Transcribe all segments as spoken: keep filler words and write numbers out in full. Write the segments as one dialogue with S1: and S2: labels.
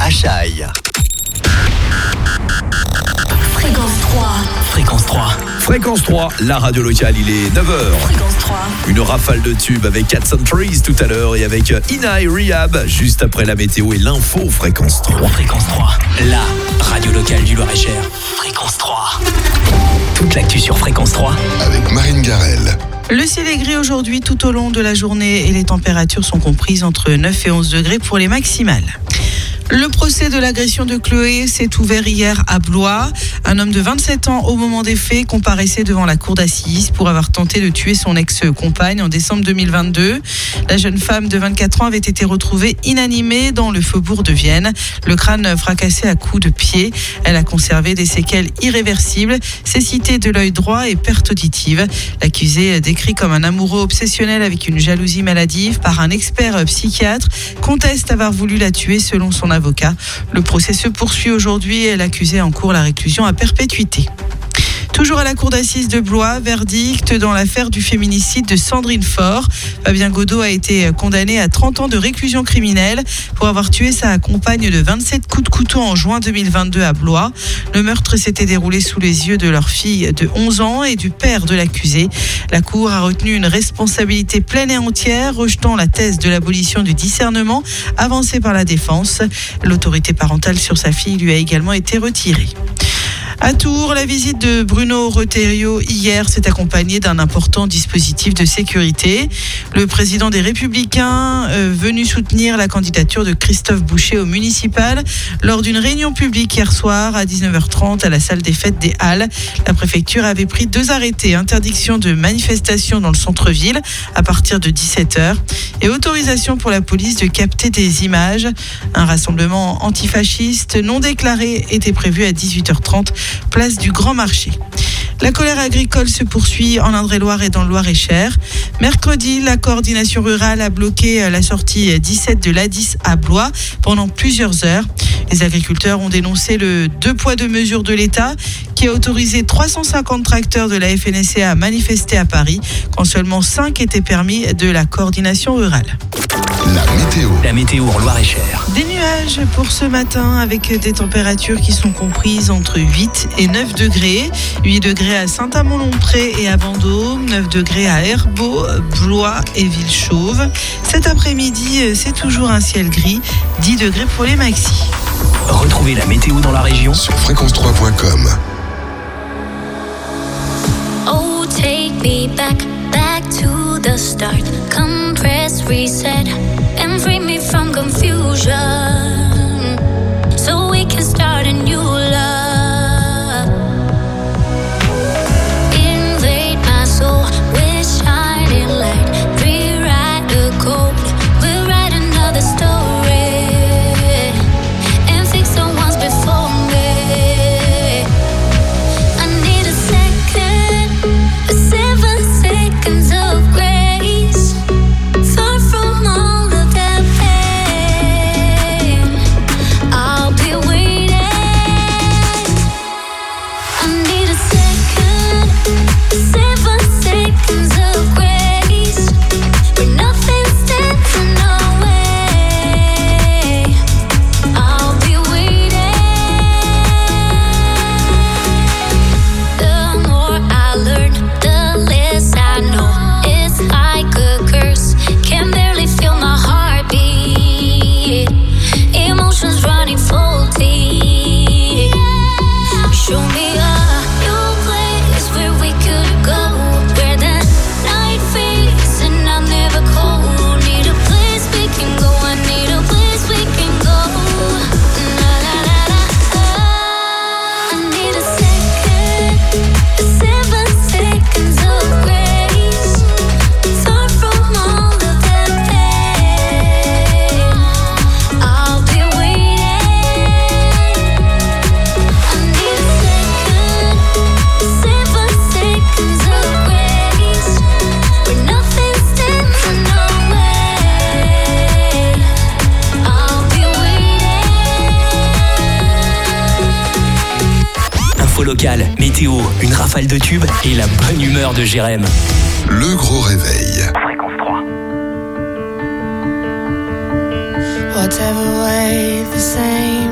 S1: Achaï.
S2: Fréquence trois.
S1: Fréquence trois. Fréquence trois, la radio locale, il est neuf heures.
S2: Fréquence trois.
S1: Une rafale de tubes avec Cats and Trees tout à l'heure et avec Inai Rehab juste après la météo et l'info. Fréquence trois.
S3: Fréquence trois, la radio locale du Loir-et-Cher. Fréquence trois. Toute l'actu sur Fréquence trois
S4: avec Marine Garel.
S5: Le ciel est gris aujourd'hui tout au long de la journée et les températures sont comprises entre neuf et onze degrés pour les maximales. Le procès de l'agression de Chloé s'est ouvert hier à Blois. Un homme de vingt-sept ans au moment des faits comparaissait devant la cour d'assises pour avoir tenté de tuer son ex-compagne en décembre deux mille vingt-deux. La jeune femme de vingt-quatre ans avait été retrouvée inanimée dans le faubourg de Vienne, le crâne fracassé à coups de pied. Elle a conservé des séquelles irréversibles, cécité de l'œil droit et perte auditive. L'accusé, décrit comme un amoureux obsessionnel avec une jalousie maladive par un expert psychiatre, conteste avoir voulu la tuer selon son avocat. Le procès se poursuit aujourd'hui et l'accusé encourt la réclusion à perpétuité. Toujours à la cour d'assises de Blois, verdict dans l'affaire du féminicide de Sandrine Faure. Fabien Godot a été condamné à trente ans de réclusion criminelle pour avoir tué sa compagne de vingt-sept coups de couteau en juin deux mille vingt-deux à Blois. Le meurtre s'était déroulé sous les yeux de leur fille de onze ans et du père de l'accusé. La cour a retenu une responsabilité pleine et entière, rejetant la thèse de l'abolition du discernement avancée par la défense. L'autorité parentale sur sa fille lui a également été retirée. À Tours, la visite de Bruno Retailleau hier s'est accompagnée d'un important dispositif de sécurité. Le président des Républicains euh, venu soutenir la candidature de Christophe Boucher au municipal lors d'une réunion publique hier soir à dix-neuf heures trente à la salle des fêtes des Halles. La préfecture avait pris deux arrêtés, interdiction de manifestation dans le centre-ville à partir de dix-sept heures et autorisation pour la police de capter des images. Un rassemblement antifasciste non déclaré était prévu à dix-huit heures trente. Place du Grand Marché. La colère agricole se poursuit en Indre-et-Loire et dans le Loir-et-Cher. Mercredi, la coordination rurale a bloqué la sortie dix-sept de l'A dix à Blois pendant plusieurs heures. Les agriculteurs ont dénoncé le deux poids deux mesures de l'État qui a autorisé trois cent cinquante tracteurs de la F N S E A à manifester à Paris quand seulement cinq étaient permis de la coordination rurale.
S4: La météo.
S3: La météo en Loir-et-Cher.
S5: Des nuages pour ce matin avec des températures qui sont comprises entre huit et neuf degrés. huit degrés à Saint-Amand-Lompré et à Vendôme, neuf degrés à Herbeau, Blois et Villechauve. Cet après-midi, c'est toujours un ciel gris, dix degrés pour les maxis.
S3: Retrouvez la météo dans la région
S4: sur fréquence trois point com.
S2: Oh, take me back, back to the start. Come press reset and free me from confusion, so we can start a new love. Invade my soul with shining light. Rewrite the code, we'll write another story and fix the ones before me. I need a second, a seven seconds of grace, far from all of that pain. I'll be waiting. I need a second, seven seconds of grace, where nothing stands in our way. I'll be waiting. The more I learn, the less I know. It's like a curse, can barely feel my heartbeat. Emotions running faulty. Show me a new place where we could go, where the night fades and I'm never cold. Need a place we can go, I need a place we can go. La la la la. I need a second, seven seconds of grace, far from all of that pain. I'll be waiting. I need a second, seven seconds of grace, where nothing stands in our way. I'll be waiting.
S3: Info locale, météo, une rafale de tubes et la bonne humeur de Jérém.
S4: Le gros réveil.
S3: Fréquence trois.
S6: Whatever way, the same.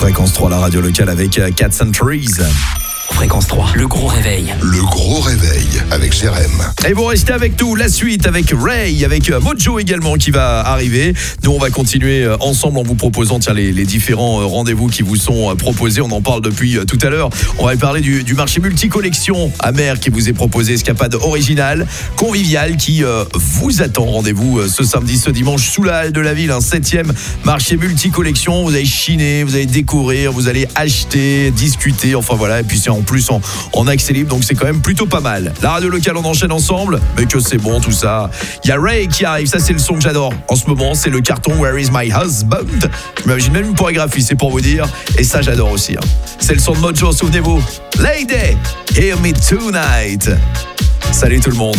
S1: Fréquence trois, la radio locale avec Cats and Trees.
S3: Fréquence trois, le gros réveil.
S4: Le gros réveil avec Jérém.
S1: Et vous restez avec nous, la suite avec Ray, avec Mojo également qui va arriver. Nous on va continuer ensemble en vous proposant tiens, les, les différents rendez-vous qui vous sont proposés. On en parle depuis tout à l'heure. On va parler du, du marché multicollection Amer qui vous est proposé, escapade originale, conviviale qui euh, vous attend. Rendez-vous ce samedi, ce dimanche sous la halle de la ville, un septième marché multicollection. Vous allez chiner, vous allez découvrir, vous allez acheter, discuter, enfin voilà. Et puis c'est en plus en, en accès libre, donc c'est quand même plutôt pas mal. La radio locale, on enchaîne ensemble, mais que c'est bon tout ça. Il y a Ray qui arrive, ça c'est le son que j'adore. En ce moment, c'est le carton Where is my husband. Je m'imagine même une chorégraphie, c'est pour vous dire. Et ça j'adore aussi. Hein. C'est le son de Mojo, souvenez-vous. Lady, hear me tonight. Salut tout le monde.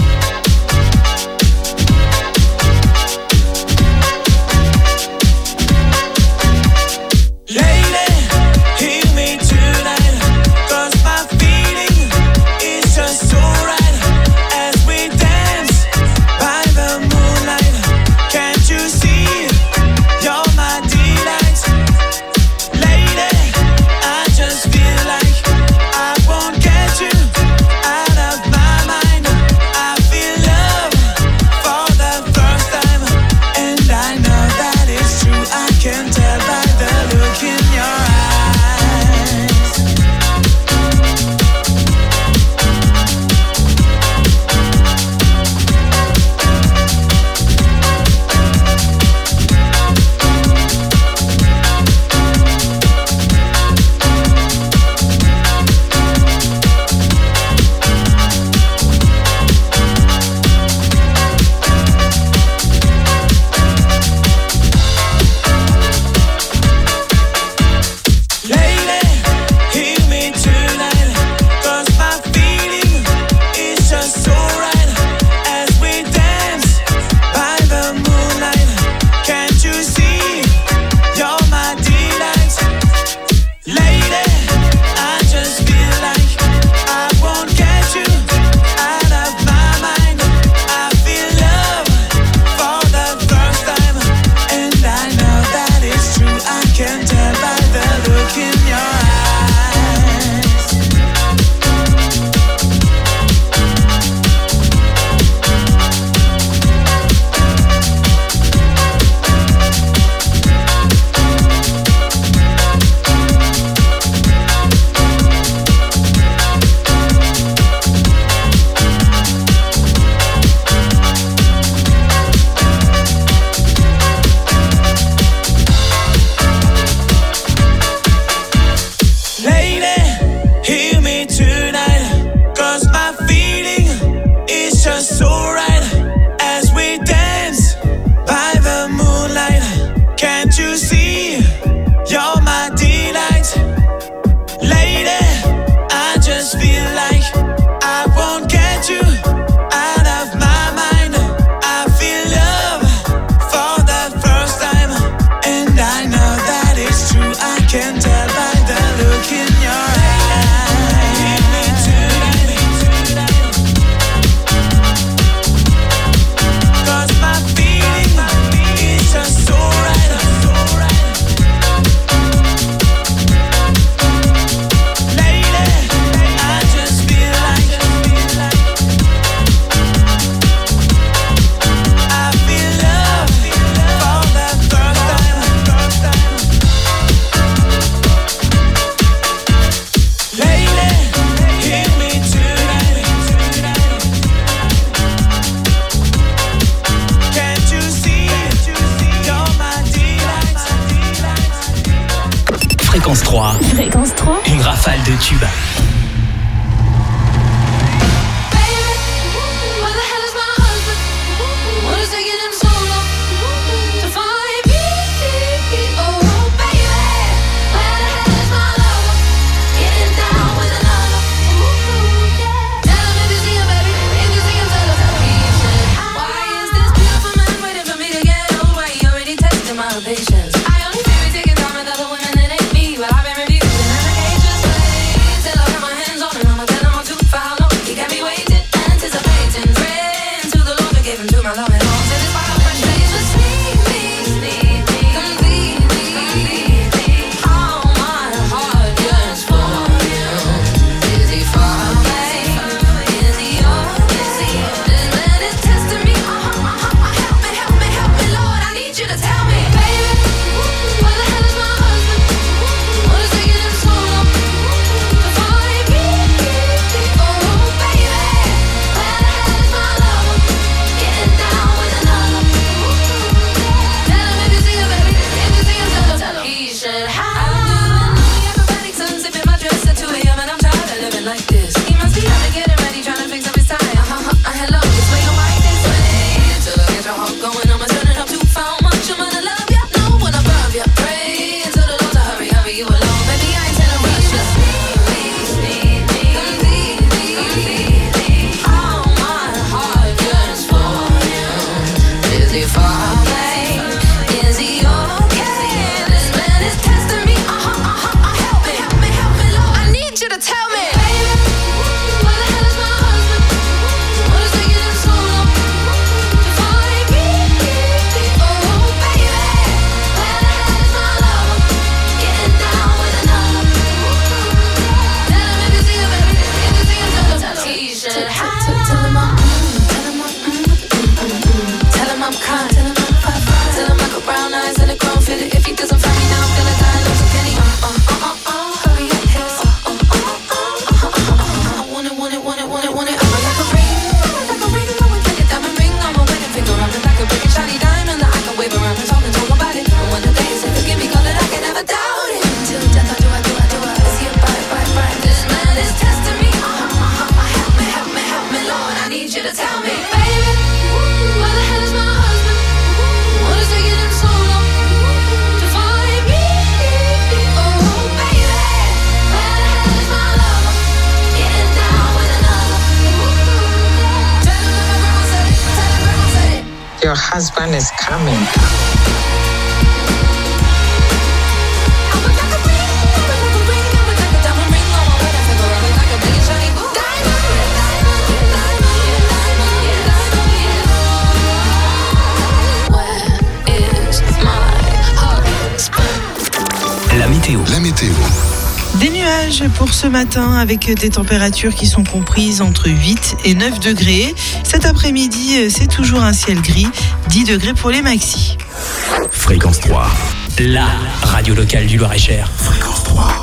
S3: Fréquence trois.
S2: Fréquence trois.
S3: Une rafale de tubes.
S2: I only feel taking time with other women that ain't me, but I've been refusing. And I can't just wait till I
S6: your husband is coming.
S3: La météo.
S4: La météo.
S5: Des nuages pour ce matin avec des températures qui sont comprises entre huit et neuf degrés. Cet après-midi, c'est toujours un ciel gris, dix degrés pour les maxis.
S3: Fréquence trois. La radio locale du Loir-et-Cher. Fréquence trois.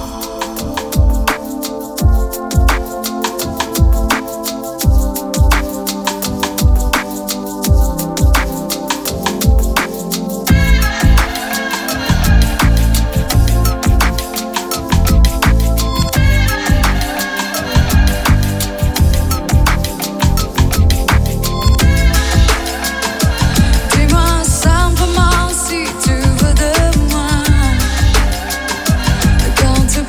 S7: To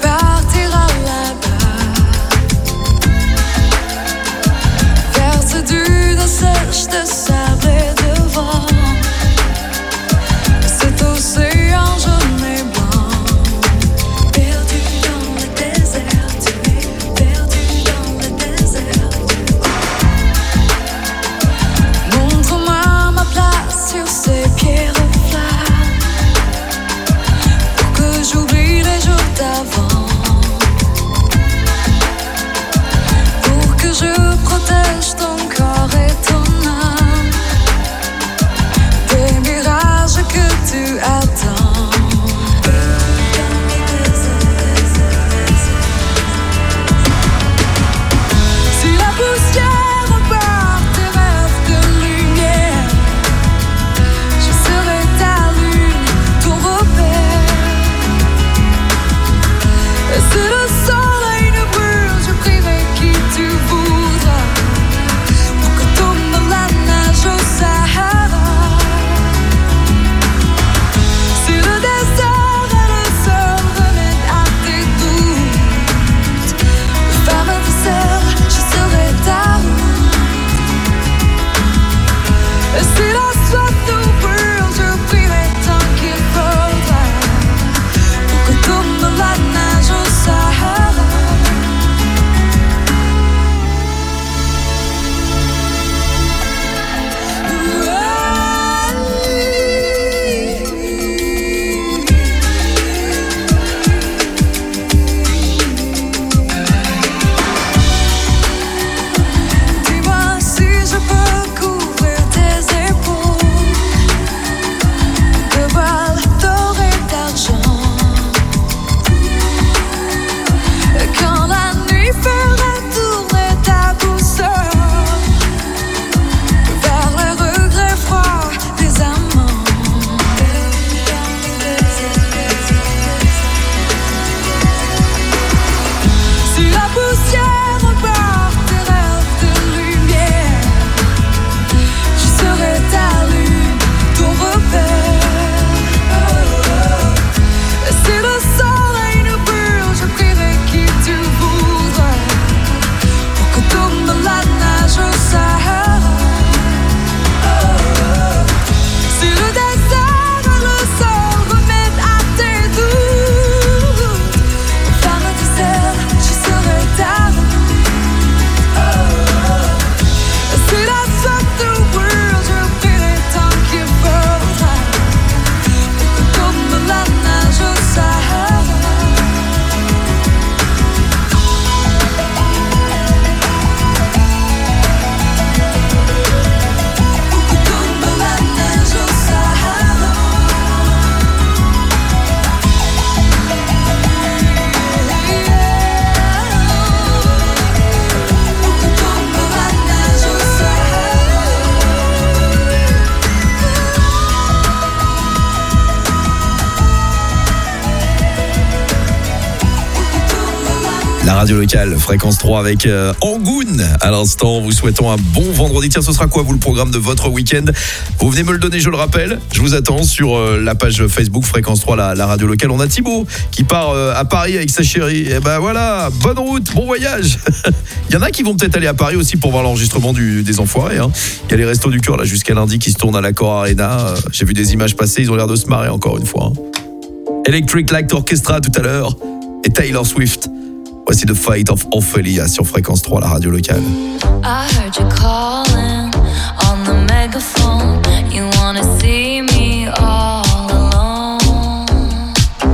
S1: La radio locale, fréquence trois avec euh, Angoun. À l'instant, vous souhaitons un bon vendredi. Tiens, ce sera quoi, vous, le programme de votre week-end? Vous venez me le donner, je le rappelle. Je vous attends sur euh, la page Facebook fréquence trois, la, la radio locale. On a Thibaut qui part euh, à Paris avec sa chérie. Et ben voilà, bonne route, bon voyage. Il y en a qui vont peut-être aller à Paris aussi pour voir l'enregistrement du, des Enfoirés. Hein. Il y a les Restos du Cœur là jusqu'à lundi qui se tournent à l'Accor Arena. Euh, j'ai vu des images passer, ils ont l'air de se marrer encore une fois. Hein. Electric Light Orchestra tout à l'heure et Taylor Swift. Voici The Fate of Ophelia sur fréquence trois, la radio locale.
S2: I heard you calling on the megaphone. You wanna see me all alone.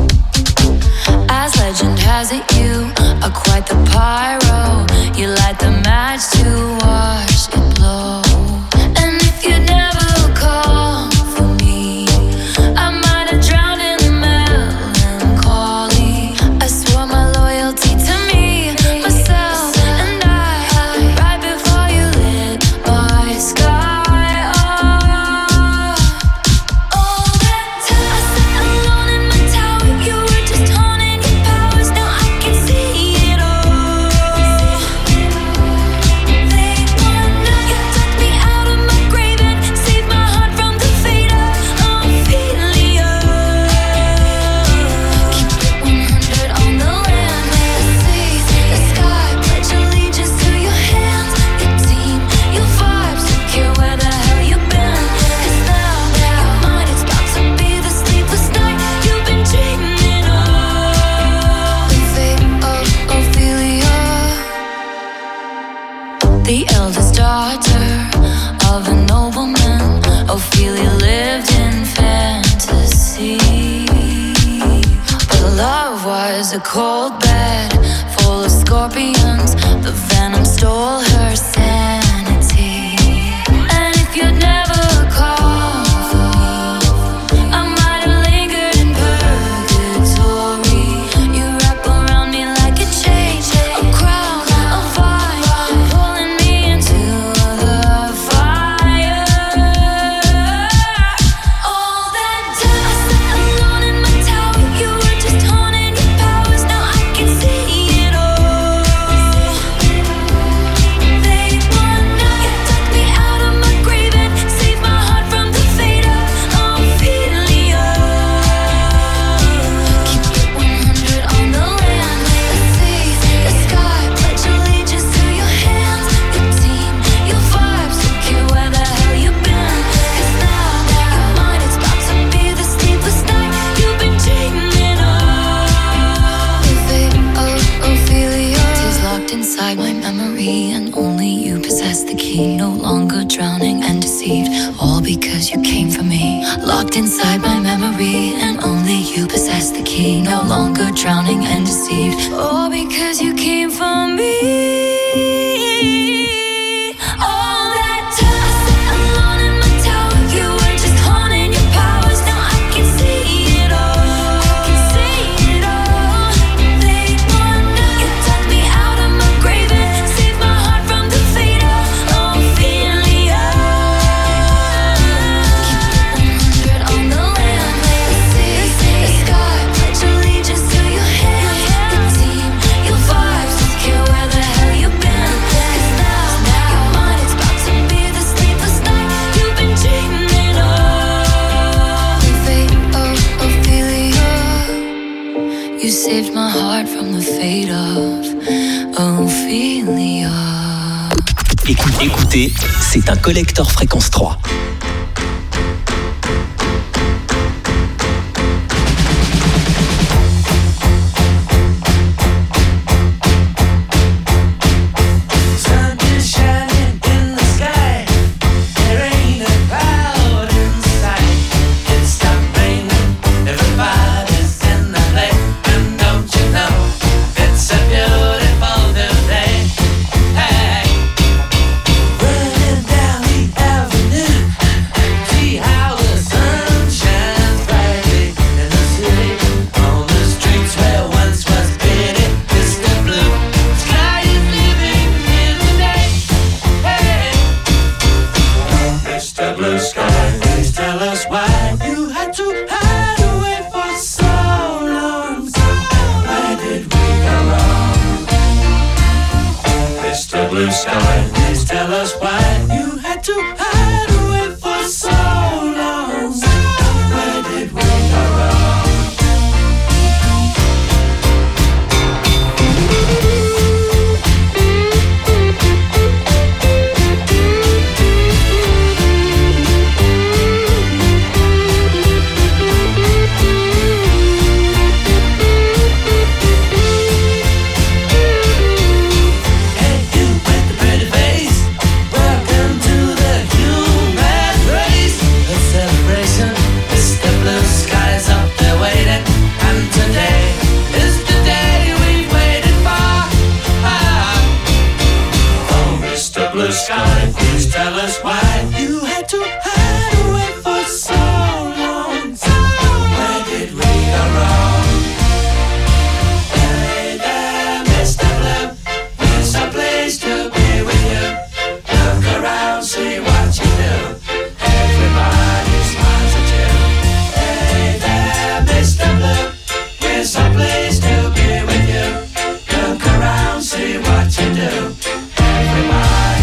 S2: As legend has it, you are quite the pyro. You light the match to watch it blow. And if you never call for me, I might have drowned in the melancholy. I swore my loyalty to me, myself, and I, right before you lit my sky up. All that time I sat alone in my tower, you were just honing your powers. Now I can see it all. They wanna, you took me out of my grave and saved my heart from the fate of Ophelia. Keep it one hundred on the land, the sea, the sky. Pledge allegiance to your hands, your team, your vibes. Don't care where the hell you've been. 'Cause now, now, mine, it's about to be the sleepless night you've been dreaming of. The fate of Ophelia. The eldest daughter of a nobleman, Ophelia lived in fantasy. But love was a cold bed full of scorpions. The venom stole her sanity. And if you'd never called for me, I might have lingered in purgatory. You wrap around me like a chain, a crown, a vine, pulling me into the fire. All that time I sat alone in my tower, you were just honing your powers. Now I can see it all. They wanna, you took me out of my grave and saved my heart from the fate of Ophelia. Keep it one hundred on the land, the sea, the sky. Pledge allegiance to your hands, your team, your vibes. Don't care where the hell you've been. 'Cause now, now, mine, it's about to be the sleepless night you've been dreaming of. The fate of Ophelia is locked inside my memory, and only you possess the key. No longer drowning and deceived, all because you came for me. Locked inside my memory, and only you possess the key. No longer drowning and deceived, all because you came for me. All that time I sat alone in my tower, you were just honing your powers. Now I can see it all. I can see it all. They wanna, you took me out of my grave and saved my heart from the fate of Ophelia. Keep it one hundred on the land, the sea, the sky. Pledge allegiance to your hands, your team, your vibes. Don't care where the hell you've been. 'Cause now, now, mine, it's about to be the sleepless night you've been dreaming of. The fate of Ophelia. You saved my heart from the fate of Ophelia.
S3: Écoutez, écoutez, c'est un collector fréquence trois.
S6: Sun is shining in the sky. There ain't a cloud in sight. It stopped raining. Everybody's in the lake. And don't you know, it's a beautiful new day. Hey, running down the avenue. us why you had to hide away for so long. Where did we go wrong? Sky, please tell us why you had to hide away for so long. Where did we go wrong? Hey there, Mister Blue, here's a place to be with you. Look around, see what you do. Everybody smiles at you. Hey there, Mister Blue, here's a place to be with you. Look around, see what you do. Everybody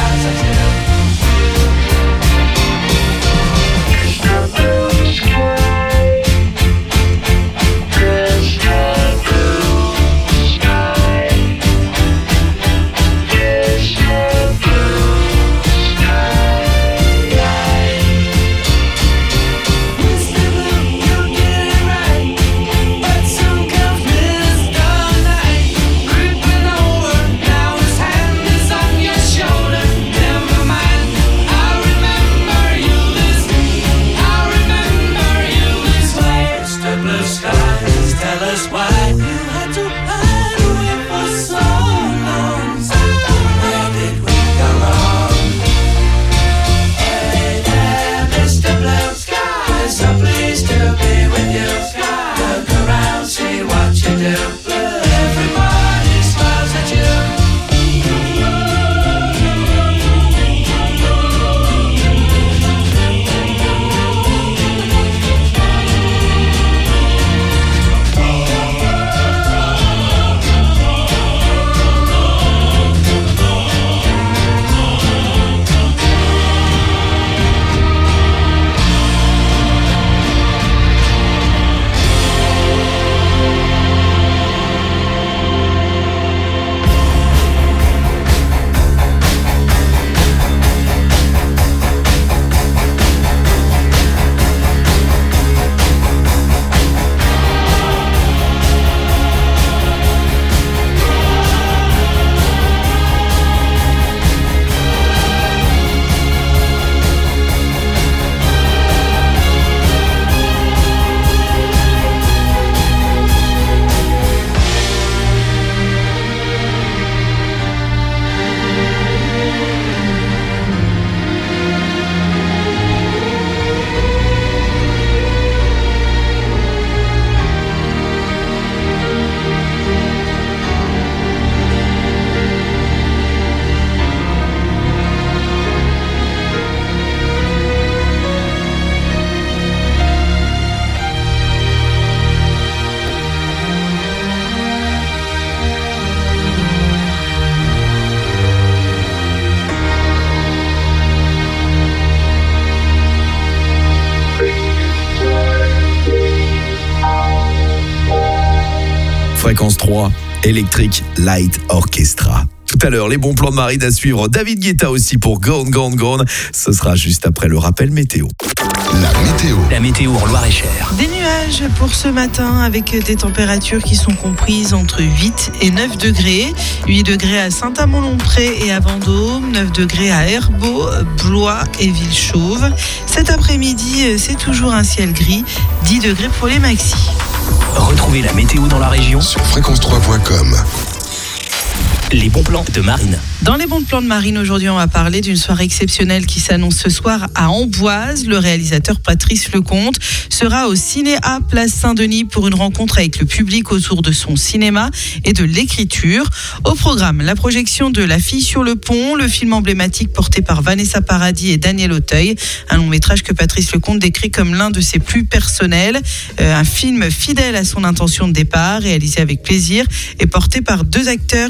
S1: Fréquence trois, Electric Light Orchestra. Tout à l'heure, les bons plans de Marine à suivre. David Guetta aussi pour Gone, Gone, Gone. Ce sera juste après le rappel météo.
S4: La météo.
S3: La météo en Loir-et-Cher.
S5: Des nuages pour ce matin avec des températures qui sont comprises entre huit et neuf degrés. huit degrés à Saint-Amand-Lompré et à Vendôme, neuf degrés à Herbeau, Blois et Villechauve. Cet après-midi, c'est toujours un ciel gris, dix degrés pour les maxis.
S3: Retrouvez la météo dans la région
S4: Sur fréquence trois point com.
S3: Les bons plans de Marine.
S5: Dans les bons plans de Marine, aujourd'hui, on va parler d'une soirée exceptionnelle qui s'annonce ce soir à Amboise. Le réalisateur Patrice Lecomte sera au Cinéa Place Saint-Denis pour une rencontre avec le public autour de son cinéma et de l'écriture. Au programme, la projection de La fille sur le pont, le film emblématique porté par Vanessa Paradis et Daniel Auteuil. Un long métrage que Patrice Lecomte décrit comme l'un de ses plus personnels. Euh, un film fidèle à son intention de départ, réalisé avec plaisir et porté par deux acteurs qu'il affectionne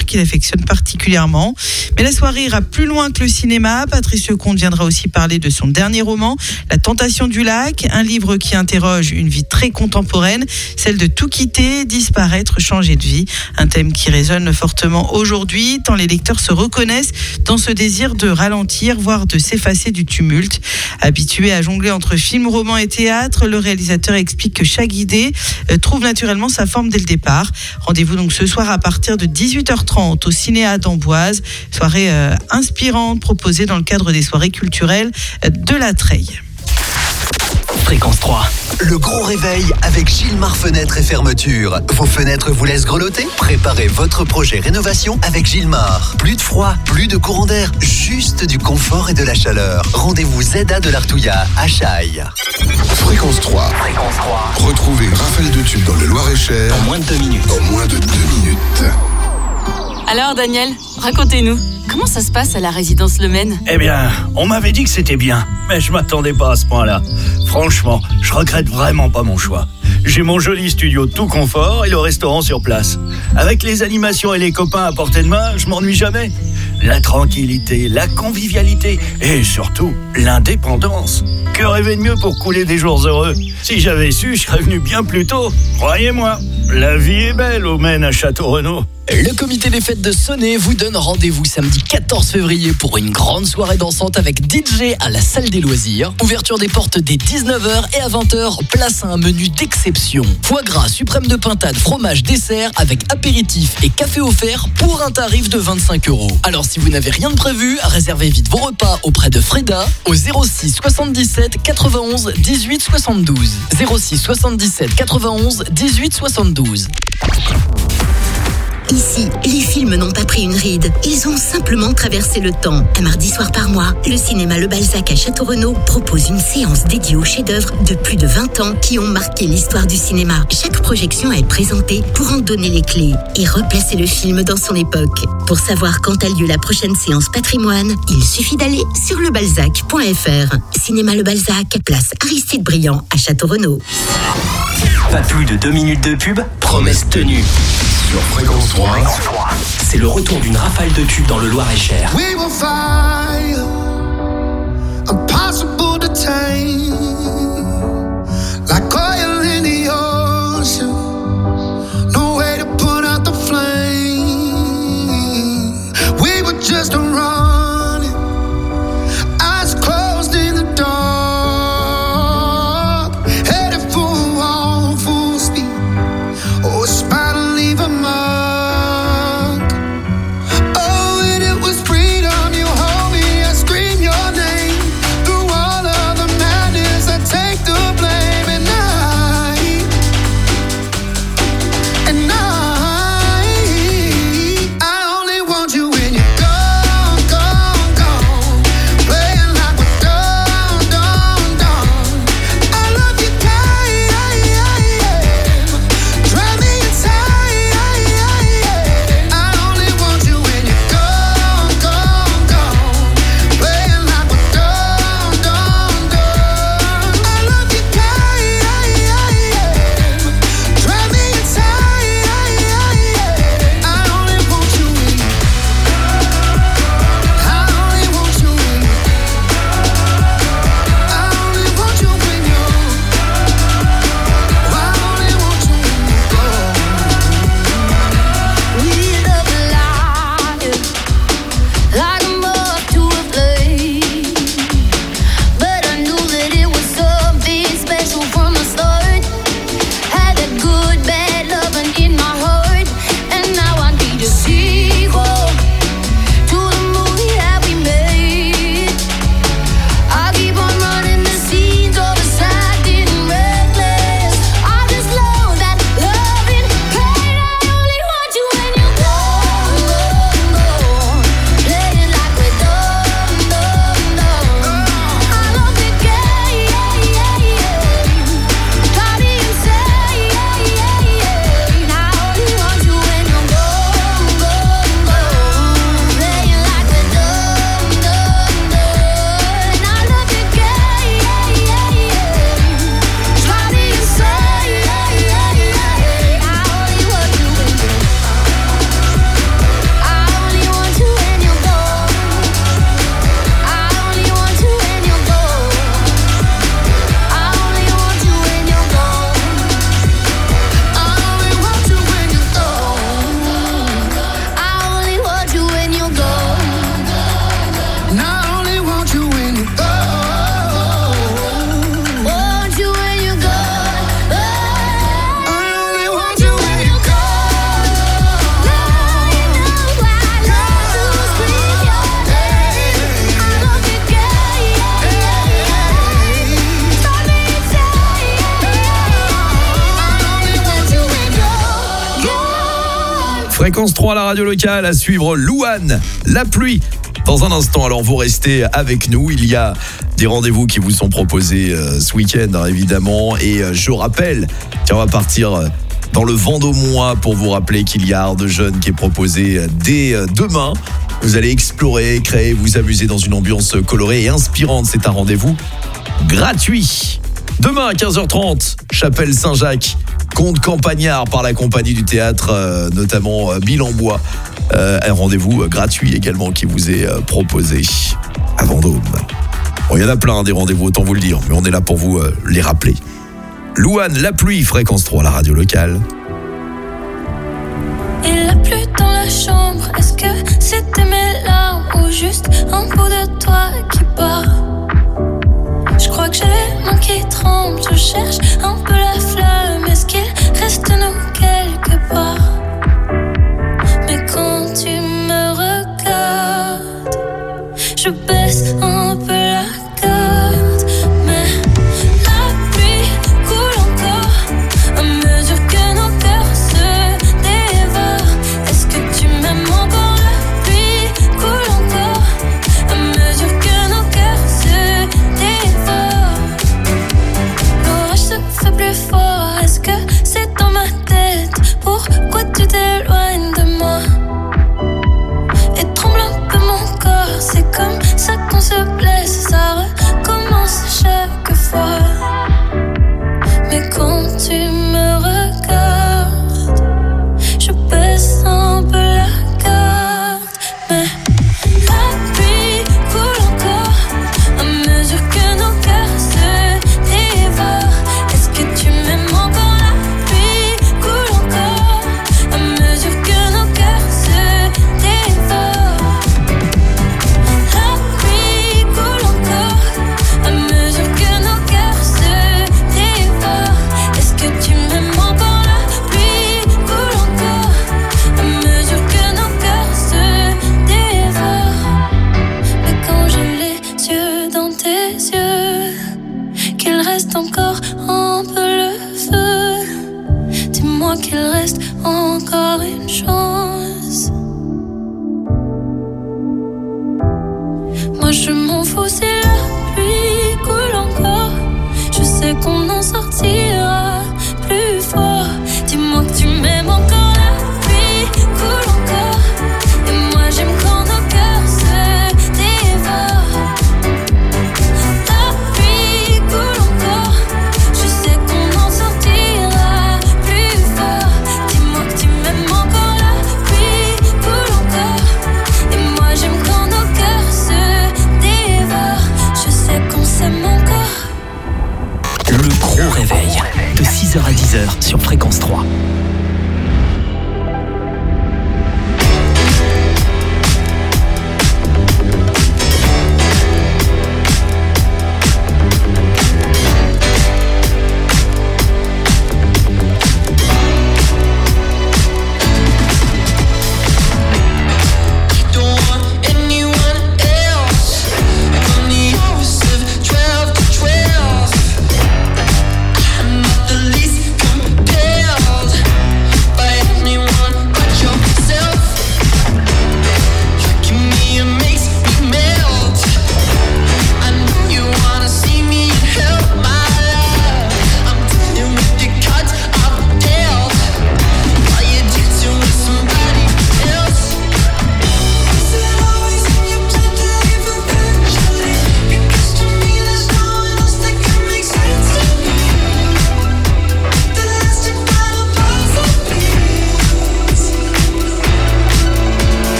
S5: affectionne particulièrement. Mais la soirée ira plus loin que le cinéma. Patrice Lecomte viendra aussi parler de son dernier roman, La Tentation du lac, un livre qui interroge une vie très contemporaine, celle de tout quitter, disparaître, changer de vie. Un thème qui résonne fortement aujourd'hui, tant les lecteurs se reconnaissent dans ce désir de ralentir, voire de s'effacer du tumulte. Habitué à jongler entre film, roman et théâtre, le réalisateur explique que chaque idée trouve naturellement sa forme dès le départ. Rendez-vous donc ce soir à partir de dix-huit heures trente au Cinéa d'Amboise. Soirée euh, inspirante proposée dans le cadre des soirées culturelles de la Treille.
S3: Fréquence trois.
S7: Le gros réveil avec Gilmar Fenêtres et Fermetures. Vos fenêtres vous laissent grelotter? Préparez votre projet rénovation avec Gilmar. Plus de froid, plus de courant d'air, juste du confort et de la chaleur. Rendez-vous Z A de l'Artouillat à Chaille.
S4: Fréquence trois.
S3: Fréquence trois.
S4: Retrouvez une rafale de tubes dans le Loir-et-Cher
S3: En moins de deux minutes.
S4: en moins de deux minutes.
S8: Alors Daniel, racontez-nous, comment ça se passe à la résidence Le Maine?
S9: Eh bien, on m'avait dit que c'était bien, mais je m'attendais pas à ce point-là. Franchement, je regrette vraiment pas mon choix. J'ai mon joli studio tout confort et le restaurant sur place. Avec les animations et les copains à portée de main, je m'ennuie jamais. La tranquillité, la convivialité et surtout l'indépendance. Que rêver de mieux pour couler des jours heureux? Si j'avais su, je serais venu bien plus tôt. Croyez-moi, la vie est belle au Maine à Château-Renaud.
S3: Le comité des fêtes de Sonnet vous donne rendez-vous samedi quatorze février pour une grande soirée dansante avec D J à la salle des loisirs. Ouverture des portes dès dix-neuf heures et à vingt heures, place à un menu d'exception. Foie gras, suprême de pintade, fromage, dessert avec apéritif et café offert pour un tarif de vingt-cinq euros. Alors si vous n'avez rien de prévu, réservez vite vos repas auprès de Freda au zéro six soixante-dix-sept quatre-vingt-onze dix-huit soixante-douze. zéro six soixante-dix-sept quatre-vingt-onze dix-huit soixante-douze.
S10: Ici, les films n'ont pas pris une ride. Ils ont simplement traversé le temps. Un mardi soir par mois, le cinéma Le Balzac à Château-Renaud propose une séance dédiée aux chefs-d'œuvre de plus de vingt ans qui ont marqué l'histoire du cinéma. Chaque projection est présentée pour en donner les clés et replacer le film dans son époque. Pour savoir quand a lieu la prochaine séance patrimoine, il suffit d'aller sur lebalzac point f r. Cinéma Le Balzac, place Aristide Briand à Château-Renaud.
S3: Pas plus de deux minutes de pub, promesse tenue.
S4: sur Fréquence trois.
S3: C'est le retour d'une rafale de tubes dans le Loir-et-Cher.
S6: We will find impossible to tame, like oil in the ocean. No way to put out the flame. We were just running, eyes closed in the dark, headed for a wall full speed. Oh, it's about to leave a mark. Oh, and it was freedom. You hold me, I scream your name through all of the madness.
S1: Fréquence trois, la radio locale, à suivre Louane, La Pluie. Dans un instant, alors vous restez avec nous. Il y a des rendez-vous qui vous sont proposés euh, ce week-end, hein, évidemment. Et euh, je rappelle, tiens, on va partir euh, dans le Vendômois pour vous rappeler qu'il y a Art de Jeunes qui est proposé euh, dès euh, demain. Vous allez explorer, créer, vous amuser dans une ambiance colorée et inspirante. C'est un rendez-vous gratuit. Demain à quinze heures trente, Chapelle Saint-Jacques, conte campagnard par la compagnie du théâtre, euh, notamment euh, Bill en Bois. Euh, un rendez-vous euh, gratuit également qui vous est euh, proposé à Vendôme. Bon, il y en a plein des rendez-vous, autant vous le dire, mais on est là pour vous euh, les rappeler. Louane, La Pluie, Fréquence trois, la radio locale.
S2: Il a plu dans la chambre, est-ce que c'était mes larmes ou juste un bout de toi qui part? Je crois que j'ai les mains qui tremblent, je cherche un peu la flamme, est-ce qu'il reste nous quelque part? Mais quand tu me regardes, je baisse un peu la garde. Mais la pluie coule encore à mesure que nos cœurs se dévorent. Est-ce que tu m'aimes encore? La pluie coule encore à mesure que nos cœurs se dévorent. L'orage se fait plus fort, est-ce que c'est dans ma tête? Pourquoi tu t'éloignes de moi? Et tremble un peu mon corps, c'est comme ça qu'on se blesse, ça recommence chaque fois. Mais quand tu me regardes, je baisse un peu la garde. Mais la pluie coule encore à mesure que nos cœurs se dévorent. Est-ce que tu m'aimes encore? La pluie coule encore à mesure que nos cœurs se dévorent. La pluie coule encore à mesure que nos cœurs se dévorent. Est-ce que tu m'aimes encore? La pluie coule encore à mesure que nos cœurs se dévorent. Mais quand j'ai les yeux dans tes yeux, qu'il reste encore un peu le feu, dis-moi qu'il reste encore une chance. Moi je m'en fous si la pluie coule encore, je sais qu'on en sortira plus fort. Dis-moi que tu m'aimes encore. La pluie coule encore et moi j'aime quand nos cœurs se dévorent. La pluie coule encore, je sais qu'on en sortira plus fort. Dis-moi que tu m'aimes encore. La pluie coule encore et moi j'aime quand nos cœurs se dévorent. Je sais qu'on s'aime encore.
S3: Le gros réveil, de six heures à dix heures sur Fréquence trois.
S6: Don't want anyone else. From the hours of twelve to twelve, I'm not the least compared.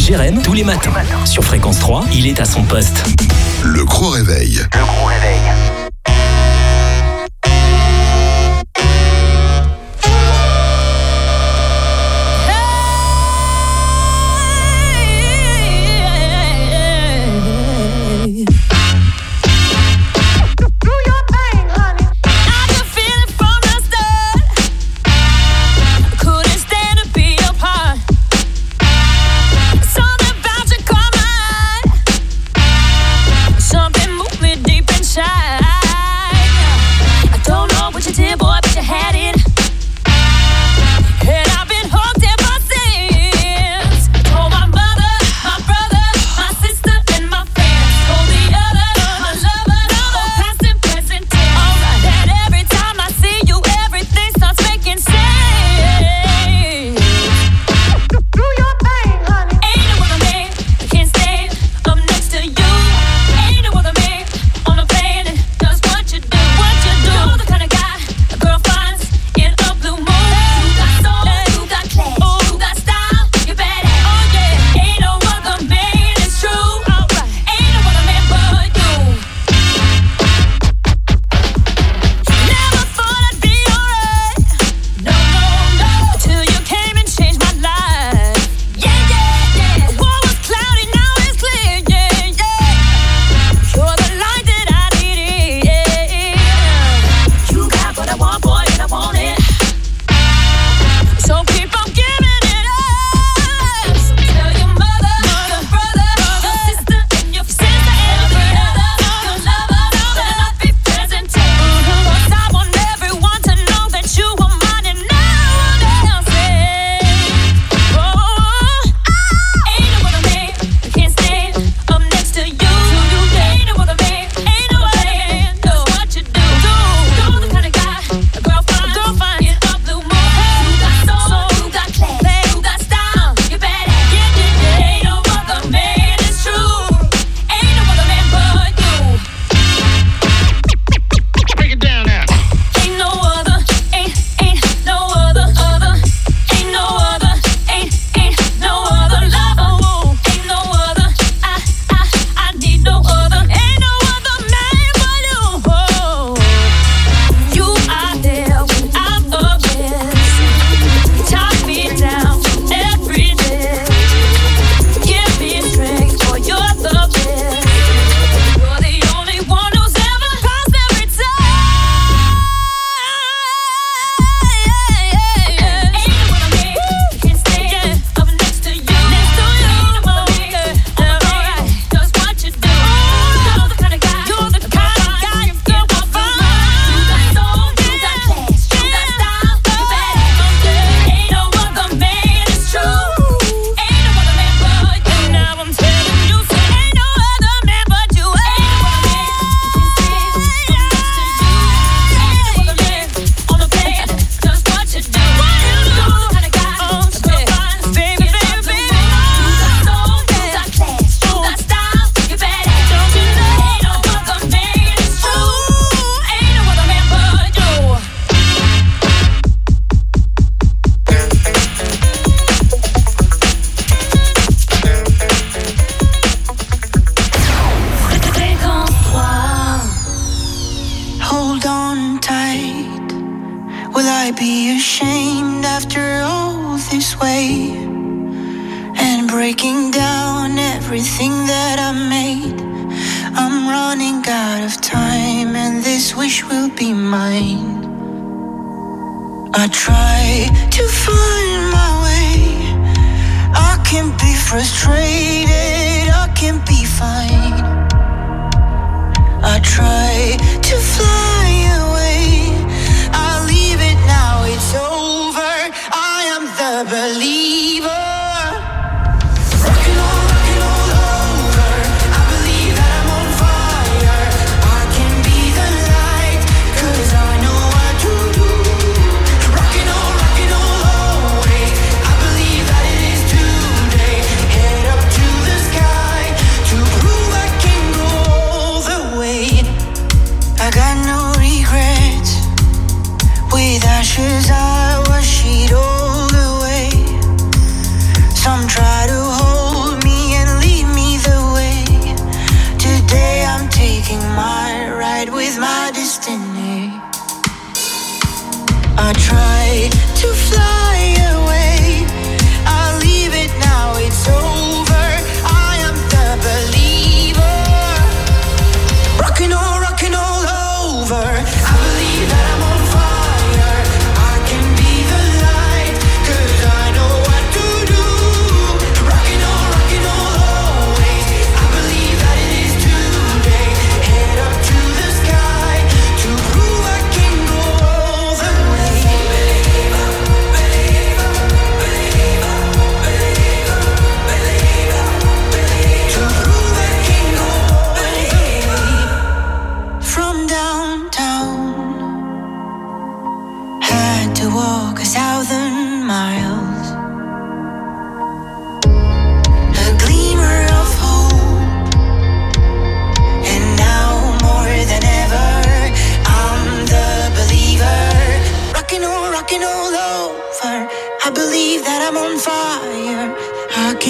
S11: Jérém tous les matins. Sur Fréquence trois, il est à son poste.
S4: Le gros réveil.
S11: Le gros réveil.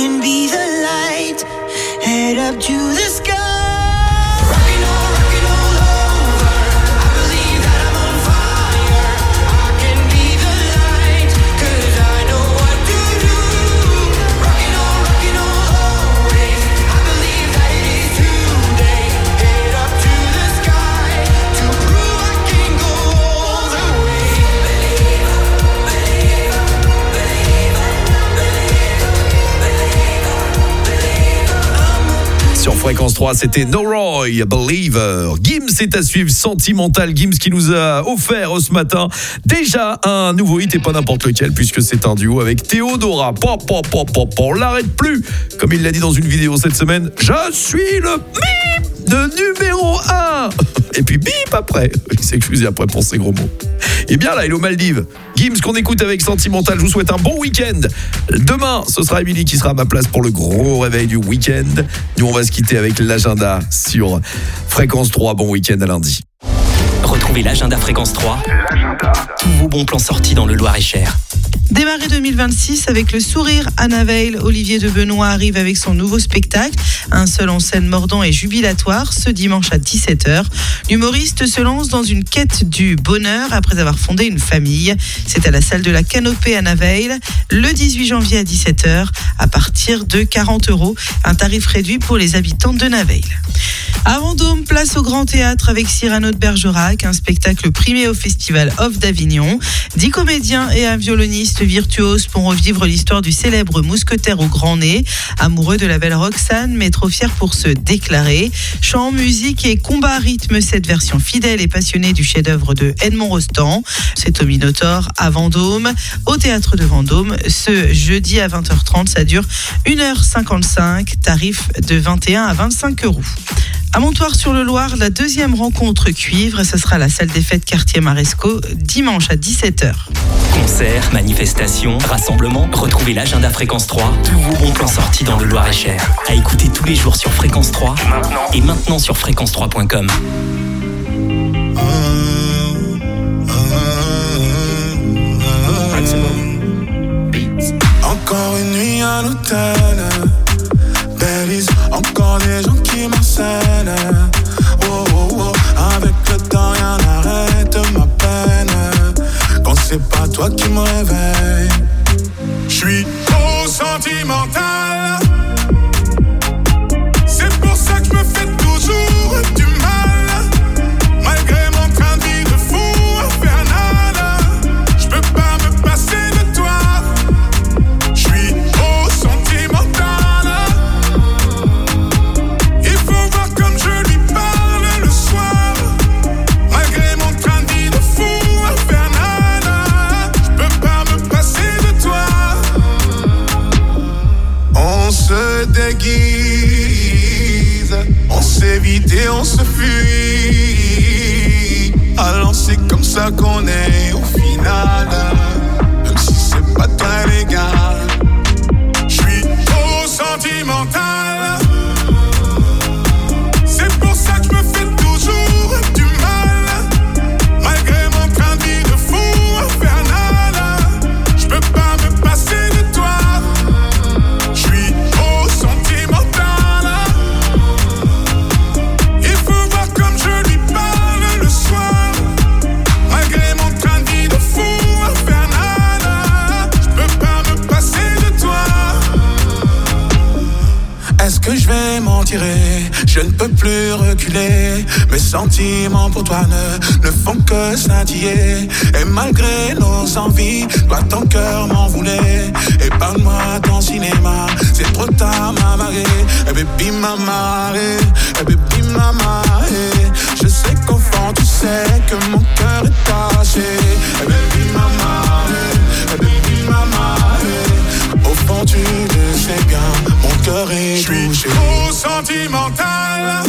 S6: can be the light, head up to the sky.
S1: Sur Fréquence trois, c'était No Roy, Believer. Gims est à suivre, Sentimental. Gims qui nous a offert ce matin déjà un nouveau hit et pas n'importe lequel puisque c'est un duo avec Théodora. Pop, pop, pop, pop, on l'arrête plus. Comme il l'a dit dans une vidéo cette semaine, je suis le bip de numéro un. Et puis bip après. Il s'excuse après pour ces gros mots. Et bien là, il est aux Maldives. Gims qu'on écoute avec Sentimental. Je vous souhaite un bon week-end. Demain, ce sera Emily qui sera à ma place pour le gros réveil du week-end. Nous, on va se quitter avec l'agenda sur Fréquence trois. Bon week-end à lundi.
S11: Retrouvez l'agenda Fréquence trois. L'agenda. Tous vos bons plans sortis dans le Loir-et-Cher.
S5: Démarrer deux mille vingt-six avec le sourire Anna Veil. Olivier de Benoît arrive avec son nouveau spectacle. Un seul en scène mordant et jubilatoire ce dimanche à dix-sept heures. L'humoriste se lance dans une quête du bonheur après avoir fondé une famille. C'est à la salle de la Canopée Anna Veil le dix-huit janvier à dix-sept heures à partir de quarante euros. Un tarif réduit pour les habitants de Naveil. À Vendôme, place au Grand Théâtre avec Cyrano de Bergerac, un spectacle primé au Festival Off d'Avignon. Dix comédiens et un violoniste virtuose pour revivre l'histoire du célèbre mousquetaire au grand nez, amoureux de la belle Roxane, mais trop fier pour se déclarer. Chant, musique et combat rythme cette version fidèle et passionnée du chef-d'œuvre de Edmond Rostand. C'est au Minotaure à Vendôme, au Théâtre de Vendôme, ce jeudi à vingt heures trente. Ça dure une heure cinquante-cinq, tarif de vingt et un à vingt-cinq euros. À Montoire-sur-le-Loir, la deuxième rencontre cuivre, ce sera à la salle des fêtes quartier Maresco, dimanche à dix-sept heures.
S11: Concerts, manifestations, rassemblements, retrouvez l'agenda Fréquence trois, tous vos bons plans sortis dans le Loir-et-Cher. À écouter tous les jours sur Fréquence trois maintenant. Et maintenant sur fréquence trois point com.
S12: Encore une nuit à l'hôtel, Belize, encore des gens qui m'harcèlent. Oh, oh, oh. Avec le temps, rien n'arrête ma peine. Quand c'est pas toi qui me réveille, j'suis trop sentimental. C'est pour ça que je me fais toujours du mal. Malgré mon train de vie de fou infernal, j'peux pas me passer de toi. J'suis trop sentimental. On se déguise, on s'évite et on se fuit. Alors c'est comme ça qu'on est au final, même si c'est pas très légal. J'suis trop sentimental. C'est pour ça que je me fais toujours du mal. Malgré mon train de vie de fou infernal, j'peux pas me passer de toi. J'suis trop sentimental. Il faut voir comme je lui parle le soir. Malgré mon train de vie de fou infernal, j'peux pas me passer de toi. Est-ce que je vais m'en tirer? Je ne peux plus reculer. Mes sentiments pour toi ne, ne font que scintiller. Et malgré nos envies, toi ton cœur m'en voulait. Et parle-moi ton cinéma, c'est trop tard m'a marré. Et baby m'a marré, et baby m'a marré. Je sais qu'au fond tu sais que mon cœur est taché. Et baby m'a marré, et baby m'a marré. Au fond tu le sais bien, mon cœur est touché. Je suis trop sentimental.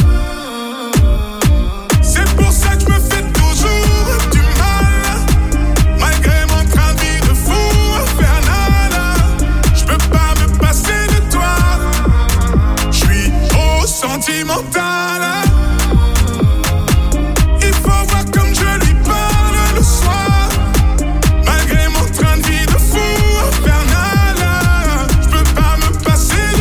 S12: C'est pour ça que je me fais toujours du mal. Malgré mon train de vie de fou infernal, j'peux pas me passer de toi. J'suis trop sentimental. Il faut voir comme je lui parle le soir. Malgré mon train de vie de fou infernal, j'peux pas me passer de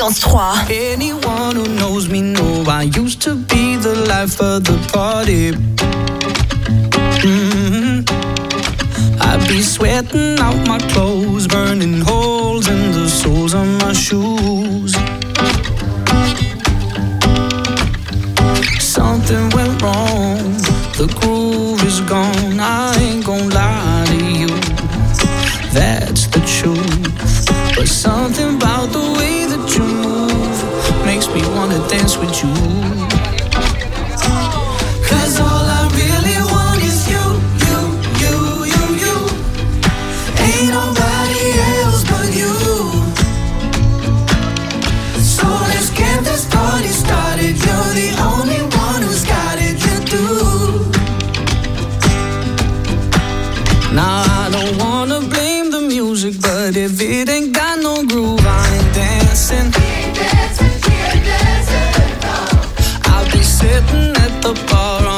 S13: Fréquence trois.
S6: Anyone who knows me know I used to be the life of the party. Mm-hmm. I'd be sweating out my clothes, burning holes in the soles of my shoes. Something went wrong, the groove is gone. I ain't gon' lie to you, that's the truth. But something about the way that you move makes me wanna dance with you. Cause all I really want is you, you, you, you, you. Ain't nobody else but you. So let's get this party started. You're the only one who's got it, you do. Now I don't wanna blame the music, but if it ain't got no groove, I ain't dancing. I'll be sitting at the bar